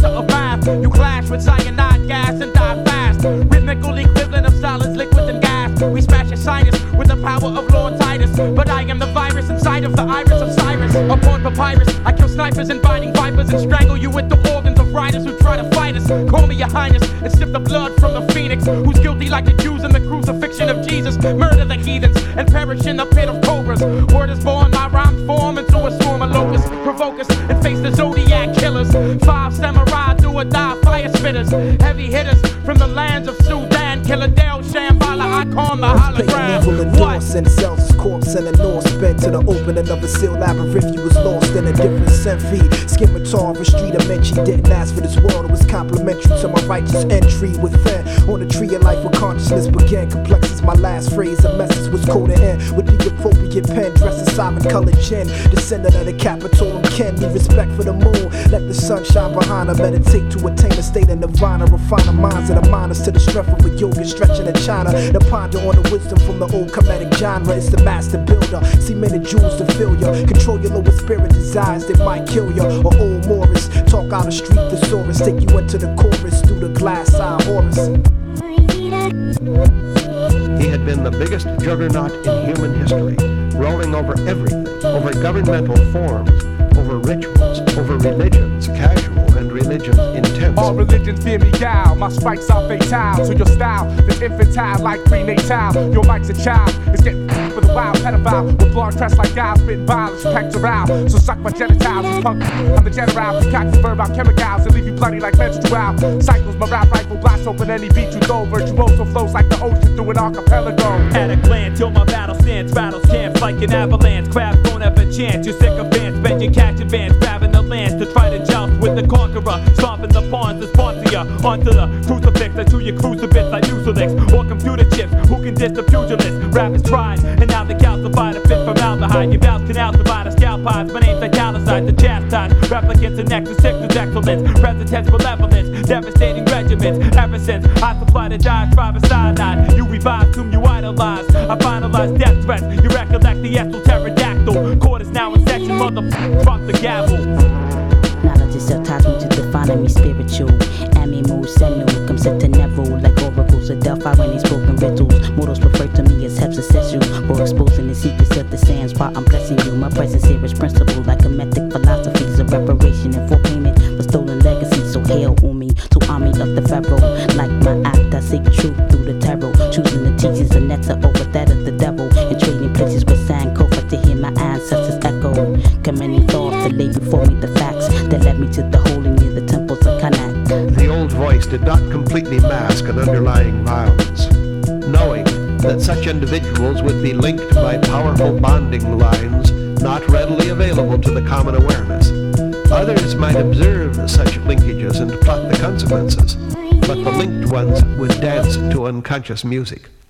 center of math. You clash with cyanide gas and die fast. Rhythmical equivalent of solids, liquids, and gas. We smash your sinus with the power of Lord Titus. But I am the virus inside of the iris of Cyrus. Upon papyrus, I kill snipers and biting vipers and strangle you with the organs of riders who try to fight us. Call me your highness and sip the blood from the phoenix, who's guilty like the Jews in the crucifixion of Jesus. Murder the heathens and perish in the pit of cobras. Word is born, my rhymes form into a swarm of locusts. Provoke us and face the zodiac killers. 5 samurai, do or die, fire spitters. Heavy hitters from the lands of Sudan. Killer Dale, Shambhala, I call the hologram. What? And sells his corpse in the north. Spent to the opening of a sealed labyrinth. You was lost in a different scent feed. Scimitar of a street of mention. Didn't ask for this world, it was complimentary to my righteous entry within. On the tree of life where consciousness began. Complex is my last phrase. A message was coded in with the appropriate pen. Dressed in sovereign colored gin. Descendant of the Capitol and Ken. Need respect for the moon. Let the sun shine behind her. Meditate to attain a state of nirvana. Refine the minds of the miners to the strength of a yoga stretching in China. To ponder on the wisdom from the old comedic genre. It's the master builder. Cemented jewels to fill ya. Control your lower spirit desires that might kill ya. Or old Morris. Talk out of street thesaurus. Take you into the chorus through the glass eye Horus. He had been the biggest juggernaut in human history, rolling over everything, over governmental forms, over rituals, over religions, casual and religions intense. All religions fear me gal, my strikes are fatal to your style that's infantile like prenatal. Your mic's a child, it's getting for the wild pedophile with blonde tress like guys spitting violence, pectoral. So suck my genitals, you punk. I'm the general, cock the verb out chemicals and leave you bloody like menstrual. Cycles, my rap rifle blast open any beat you know. Virtuoso flows like the ocean through an archipelago. At a glance, till my battle stance, rattles camps like an avalanche. Crabs don't have a chance, you're sick of fans, spend your cash advance, grabbing the lance to try to joust with the conqueror. Stomping the pawns to sponsor ya onto the crucifix. I chew your crucifix like Mucilix or computer chips. Who can diss the pugilist? Rap is tried, and now they calcify the fit formaldehyde. Your valves can alcify the scalp hides. My name's italicized, the chastise. Replicants and nexus sixes excellence. President's malevolence, devastating regiments. Ever since I supply the diatribe cyanide, you revive whom you idolize. I finalize death threats. You recollect the ethyl pterodactyl. Court is now in section, motherfucker, drop the gavel. Knowledge itself ties me to defining me spiritual. Animal, senu, come set to never like oracles of Delphi when they spoken riddles. Mortals refer to me as hepsicessual, for exposing the secrets of the sands while I'm blessing you. My presence here is principle, like a method philosophies of reparation and for payment for stolen legacy. So hail on me to army of the pharaoh. Like my act, I seek truth through the tarot, choosing the teachings of Netta over that of the devil, and trading places with Sankofa to hear my ancestors echo. Commending thoughts to lay before me the facts that led me to the holy near the temples of Karnak. The old voice did not completely mask an underlying violence. Knowing that such individuals would be linked by powerful bonding lines not readily available to the common awareness. Others might observe such linkages and plot the consequences, but the linked ones would dance to unconscious music.